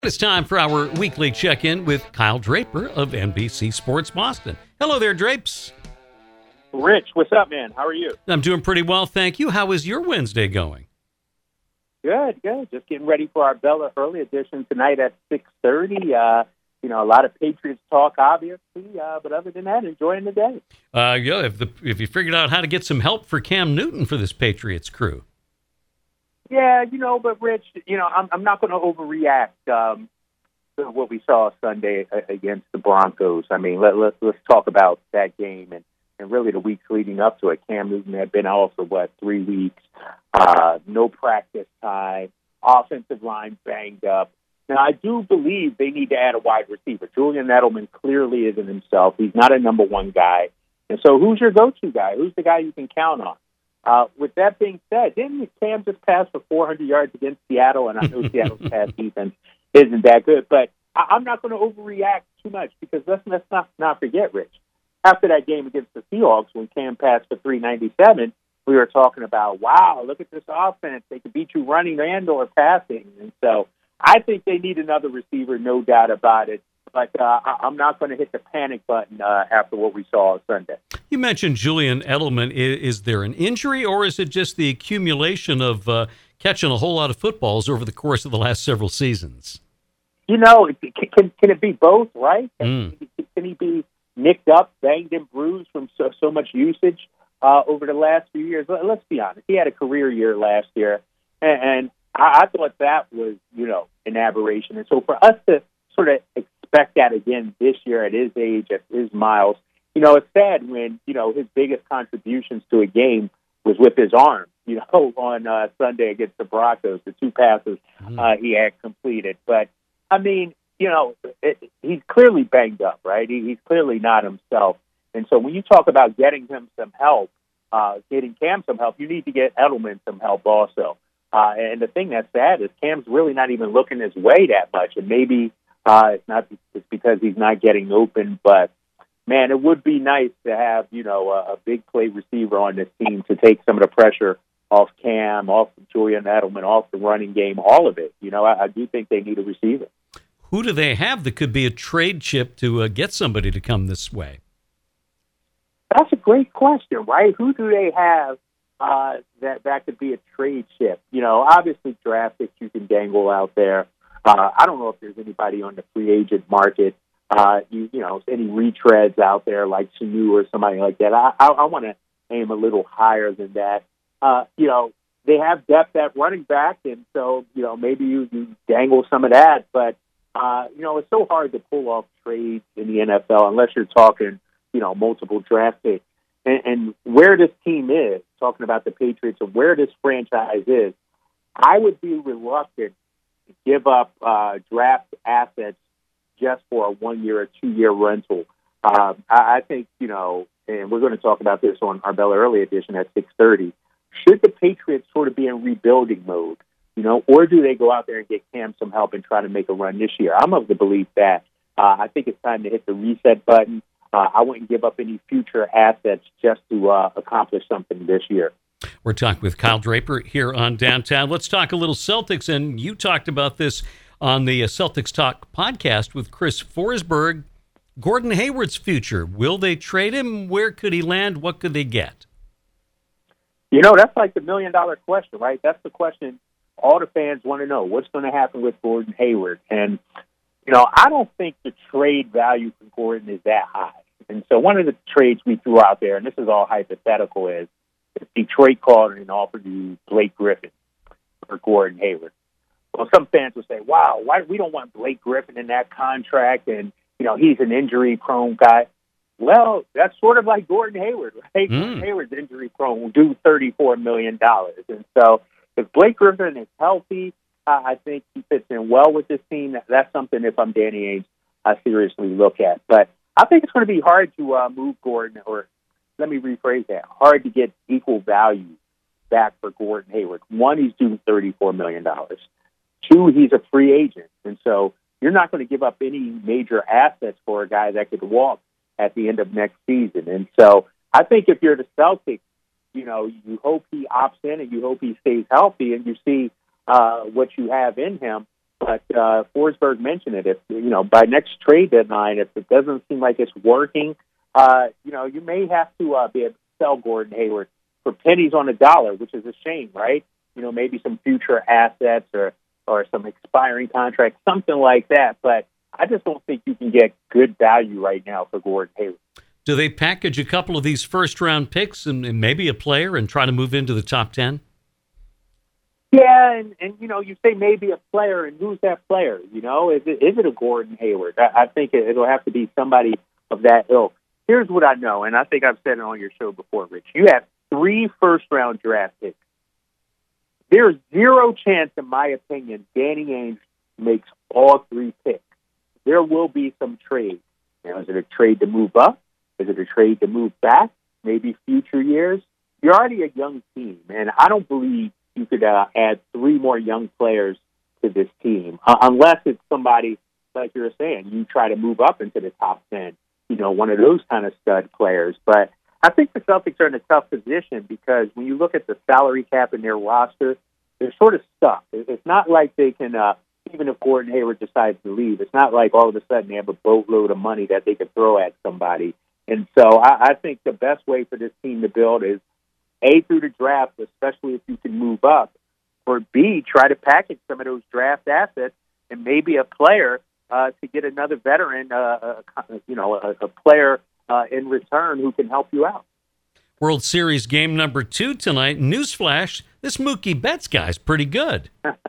It's time for our weekly check-in with Kyle Draper of NBC Sports Boston. Hello there, Drapes. Rich, what's up, man? How are you? I'm doing pretty well, thank you. How is your Wednesday going? Good. Just getting ready for our Bella Early edition tonight at 6:30. A lot of Patriots talk, obviously, but other than that, enjoying the day. If you figured out how to get some help for Cam Newton for this Patriots crew. Yeah, but Rich, I'm not going to overreact to what we saw Sunday against the Broncos. I mean, let's talk about that game and really the weeks leading up to it. Cam Newton had been out for, 3 weeks, no practice time, offensive line banged up. Now, I do believe they need to add a wide receiver. Julian Edelman clearly isn't himself. He's not a number one guy. And so who's your go-to guy? Who's the guy you can count on? With that being said, didn't Cam just pass for 400 yards against Seattle? And I know Seattle's pass defense isn't that good, but I'm not going to overreact too much because let's not forget, Rich. After that game against the Seahawks, when Cam passed for 397, we were talking about, wow, look at this offense. They could beat you running and or passing. And so I think they need another receiver, no doubt about it. But I'm not going to hit the panic button after what we saw on Sunday. You mentioned Julian Edelman. Is there an injury, or is it just the accumulation of catching a whole lot of footballs over the course of the last several seasons? Can it be both, right? Can he be nicked up, banged and bruised from so much usage over the last few years? Let's be honest. He had a career year last year, and I thought that was, an aberration. And so for us to sort of expect that again this year at his age, at his miles, it's sad when, his biggest contributions to a game was with his arm, on Sunday against the Broncos, the 2 passes he had completed. But, I mean, he's clearly banged up, right? He's clearly not himself. And so when you talk about getting him some help, getting Cam some help, you need to get Edelman some help also. And the thing that's sad is Cam's really not even looking his way that much. And maybe it's because he's not getting open. But, man, it would be nice to have, a big play receiver on this team to take some of the pressure off Cam, off Julian Edelman, off the running game, all of it. I do think they need a receiver. Who do they have that could be a trade chip to get somebody to come this way? That's a great question, right? Who do they have that could be a trade chip? Obviously draft picks you can dangle out there. I don't know if there's anybody on the free agent market, any retreads out there like Sanu or somebody like that. I want to aim a little higher than that. They have depth at running back, and so, maybe you dangle some of that. But, it's so hard to pull off trades in the NFL unless you're talking, multiple draft picks. And where this team is, talking about the Patriots and where this franchise is, I would be reluctant to give up draft assets just for a 1-year or 2-year rental. I think, and we're going to talk about this on our Bella Early edition at 6:30, should the Patriots sort of be in rebuilding mode, or do they go out there and get Cam some help and try to make a run this year? I'm of the belief that I think it's time to hit the reset button. I wouldn't give up any future assets just to accomplish something this year. We're talking with Kyle Draper here on Downtown. Let's talk a little Celtics, and you talked about this on the Celtics Talk podcast with Chris Forsberg. Gordon Hayward's future. Will they trade him? Where could he land? What could they get? That's like the $1 million question, right? That's the question all the fans want to know. What's going to happen with Gordon Hayward? And, I don't think the trade value for Gordon is that high. And so one of the trades we threw out there, and this is all hypothetical, is if Detroit called and offered you Blake Griffin for Gordon Hayward. Well, some fans will say, wow, why we don't want Blake Griffin in that contract, and, he's an injury-prone guy. Well, that's sort of like Gordon Hayward, right? Gordon Hayward's injury-prone, will do $34 million. And so if Blake Griffin is healthy, I think he fits in well with this team. That's something, if I'm Danny Ainge, I seriously look at. But I think it's going to be hard to move Gordon, or let me rephrase that, hard to get equal value back for Gordon Hayward. One, he's due $34 million. Two, he's a free agent. And so you're not going to give up any major assets for a guy that could walk at the end of next season. And so I think if you're the Celtics, you hope he opts in and you hope he stays healthy and you see what you have in him. But Forsberg mentioned it. If by next trade deadline, if it doesn't seem like it's working, you may have to be able to sell Gordon Hayward for pennies on the dollar, which is a shame, right? Maybe some future assets or some expiring contracts, something like that. But I just don't think you can get good value right now for Gordon Hayward. Do they package a couple of these first-round picks and maybe a player and try to move into the top 10? Yeah, and you say maybe a player, and who's that player? Is it a Gordon Hayward? I think it'll have to be somebody of that ilk. Here's what I know, and I think I've said it on your show before, Rich. You have 3 first-round draft picks. There's zero chance, in my opinion, Danny Ainge makes all 3 picks. There will be some trade. Is it a trade to move up? Is it a trade to move back? Maybe future years? You're already a young team, and I don't believe you could add 3 more young players to this team, unless it's somebody, like you were saying, you try to move up into the top 10, one of those kind of stud players. But I think the Celtics are in a tough position because when you look at the salary cap in their roster, they're sort of stuck. It's not like they can, even if Gordon Hayward decides to leave, it's not like all of a sudden they have a boatload of money that they could throw at somebody. And so I think the best way for this team to build is, A, through the draft, especially if you can move up, or B, try to package some of those draft assets and maybe a player to get another veteran, a player in return who can help you out. World Series game number 2 tonight. Newsflash, this Mookie Betts guy's pretty good.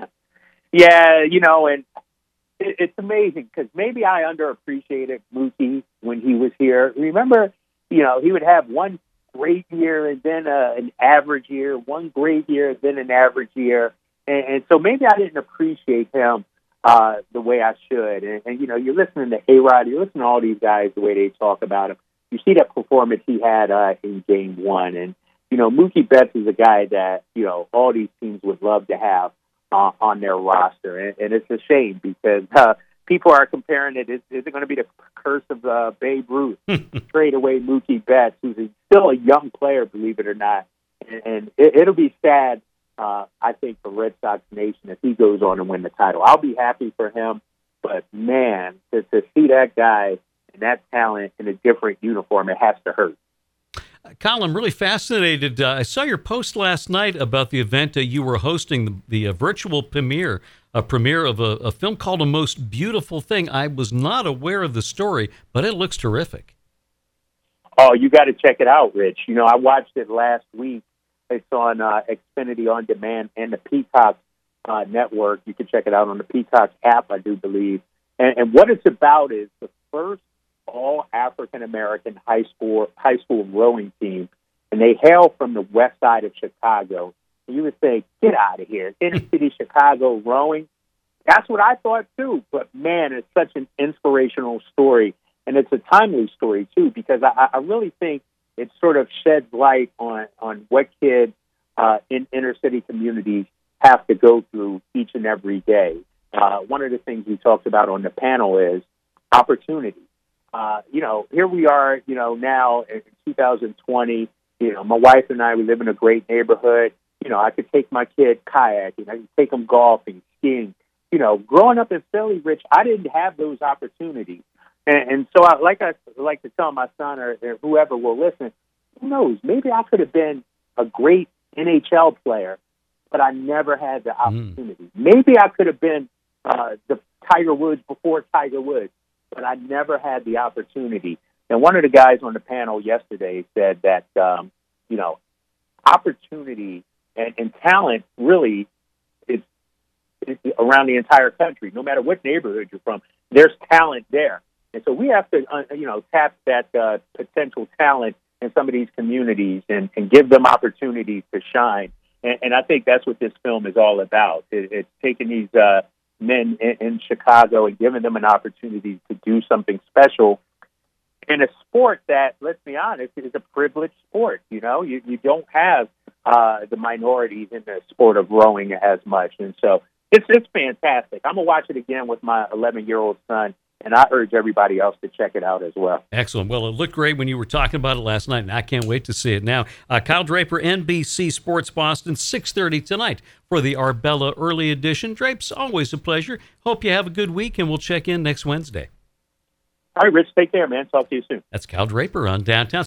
Yeah, and it's amazing because maybe I underappreciated Mookie when he was here. Remember, he would have one great year and then an average year, one great year, then an average year. And so maybe I didn't appreciate him the way I should. And you're listening to A-Rod, you're listening to all these guys, the way they talk about him. You see that performance he had in Game 1. And, Mookie Betts is a guy that, all these teams would love to have on their roster. And it's a shame because people are comparing it. Is it going to be the curse of Babe Ruth? Trade away Mookie Betts, who's still a young player, believe it or not. And it'll be sad, I think, for Red Sox Nation if he goes on and win the title. I'll be happy for him, but, man, to see that guy and that talent in a different uniform, it has to hurt. Kyle, I'm really fascinated. I saw your post last night about the event you were hosting, the virtual premiere of a film called A Most Beautiful Thing. I was not aware of the story, but it looks terrific. Oh, you got to check it out, Rich. I watched it last week. It's on Xfinity On Demand and the Peacock network. You can check it out on the Peacock app, I do believe. And what it's about is the first all African-American high school rowing team, and they hail from the west side of Chicago. And you would say, get out of here, inner city Chicago rowing. That's what I thought too. But man, it's such an inspirational story, and it's a timely story too, because I really think it sort of sheds light on what kids in inner city communities have to go through each and every day. One of the things we talked about on the panel is opportunity. Here we are, now in 2020, my wife and I, we live in a great neighborhood. I could take my kid kayaking. I could take them golfing, skiing. Growing up in Philly, Rich, I didn't have those opportunities. And so I like to tell my son or whoever will listen, who knows, maybe I could have been a great NHL player, but I never had the opportunity. Maybe I could have been the Tiger Woods before Tiger Woods, but I never had the opportunity. And one of the guys on the panel yesterday said that, opportunity and talent really is around the entire country. No matter what neighborhood you're from, there's talent there. And so we have to, tap that potential talent in some of these communities and give them opportunities to shine. And I think that's what this film is all about. It's taking these men in Chicago and giving them an opportunity to do something special in a sport that, let's be honest, is a privileged sport. You don't have the minorities in the sport of rowing as much. And so it's fantastic. I'm going to watch it again with my 11-year-old son and I urge everybody else to check it out as well. Excellent. Well, it looked great when you were talking about it last night, and I can't wait to see it now. Kyle Draper, NBC Sports Boston, 6:30 tonight for the Arbella Early Edition. Drapes, always a pleasure. Hope you have a good week, and we'll check in next Wednesday. All right, Rich, take care, man. Talk to you soon. That's Kyle Draper on Downtown.